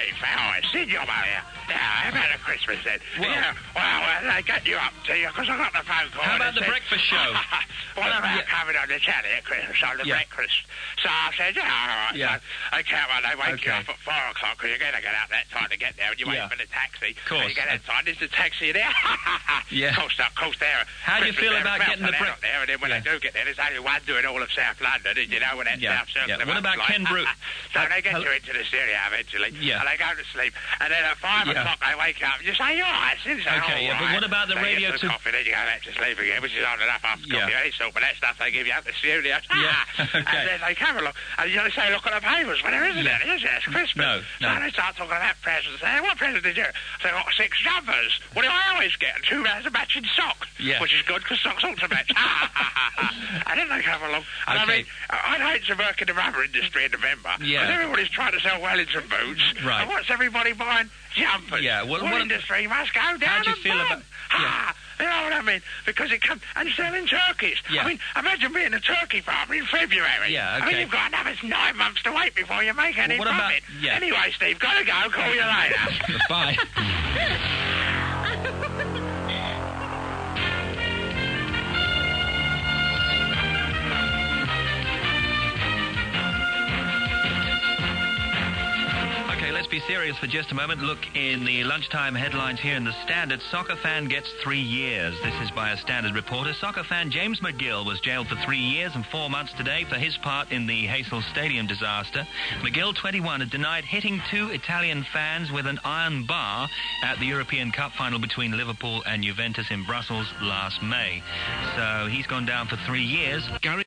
Steve. How is it? You're here. Yeah, how about the Christmas then? Well, they get you up to you, because I got the phone call. How about the breakfast show? What about coming on the telly at Christmas on the breakfast? So I said, all right. Yeah. So, okay, well, they wake you up at 4 o'clock, because you're going to get out that time to get there, and you wait for the taxi. Of course. And you get that time, there's the taxi there. Yeah. Of course, there. How do you feel about getting the breakfast? There, and then when they do get there, there's only one doing all of South London, and you know when that South Circle. What about Ken Bruce? So they get you into the stereo eventually, and they go to sleep, and then at 5 o'clock they wake up, and you say, you're right, but what about the radio to coffee, then you go back to sleep again, which is hard enough after coffee, any sort, but that stuff they give you at the studio. And then they come along, and you say, look at the papers, well, there isn't any, is there? It's Christmas. No. So they start talking about presents, and what present did you? So I got 6 jumpers. What do I always get? 2 pairs of matching socks, which is good, because socks ought to match. And then they come along, and I mean, I'd hate to work in the rubber industry in November, because everybody's trying to sell Wellington boots, and what's everybody buying? Jumpers. Yeah, what industry must go down. How do you feel about... You know what I mean? Because it comes... And selling turkeys. Yeah. I mean, imagine being a turkey farmer in February. Yeah, okay. I mean, you've got another 9 months to wait before you make any profit. Anyway, Steve, gotta go. Call you later. Bye. Let's be serious for just a moment. Look in the lunchtime headlines here in the Standard. Soccer fan gets 3 years. This is by a Standard reporter. Soccer fan James McGill was jailed for 3 years and 4 months today for his part in the Heysel Stadium disaster. McGill, 21, had denied hitting 2 Italian fans with an iron bar at the European Cup final between Liverpool and Juventus in Brussels last May. So he's gone down for 3 years. Gary